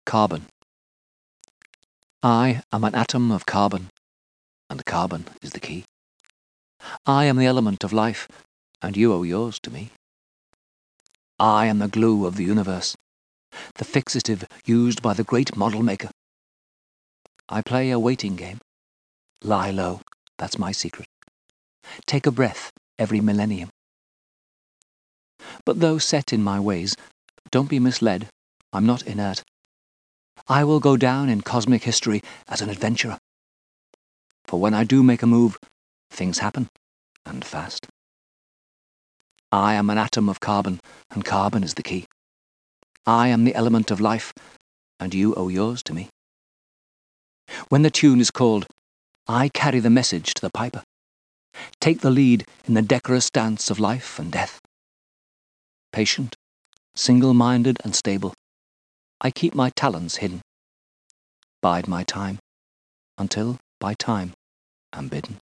Carbon. I am an atom of carbon, and carbon is the key. I am the element of life, and you owe yours to me. I am the glue of the universe, the fixative used by the great model maker. I play a waiting game. Lie low, that's my secret. Take a breath every millennium. But though set in my ways, don't be misled, I'm not inert. I will go down in cosmic history as an adventurer. For when I do make a move, things happen, and fast. I am an atom of carbon, and carbon is the key. I am the element of life, and you owe yours to me. When the tune is called, I carry the message to the piper. Take the lead in the decorous dance of life and death. Patient, single-minded and stable, I keep my talents hidden. Bide my time, until by time am bidden.